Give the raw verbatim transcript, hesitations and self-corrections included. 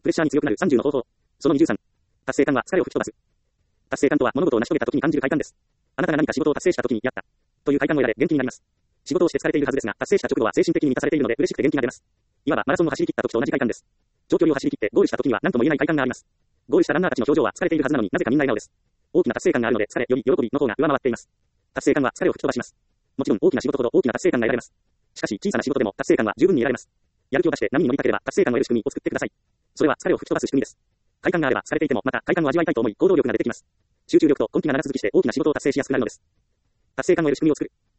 プレッシャーに強くなるさんじゅうの方法。そのにじゅうさん。達成感は疲れを吹き飛ばす。達成感とは物事を成し遂げた時に感じる快感です。あなたが何か仕事を達成した時に、やった。という快感を得られ、元気になります。仕事をして疲れているはずですが、達成した直後は精神的に満たされているので、嬉しくて元気が出ます。いわばマラソンを走り切った時と同じ快感です。長距離を走り切ってゴールした時には何とも言えない快感があります。ゴールしたランナーたちの表情は疲れているはずなのになぜかみんな笑顔です。大きな達成感があるので疲れより喜びの方が上回っています。達成感は疲れを吹き飛ばします。もちろん大きな仕事ほど大きな達成感が得られます。しかし小さな仕事でも達成感は十分に得られます。やる気を出して波に乗りかければ達成感を得る仕組みを作ってください。それは疲れを吹き飛ばす仕組みです。快感があれば疲れていてもまた快感を味わいたいと思い行動力が出てきます。集中力と根気が長続きして大きな仕事を達成しやすくなるのです。達成感を得る仕組みを作る。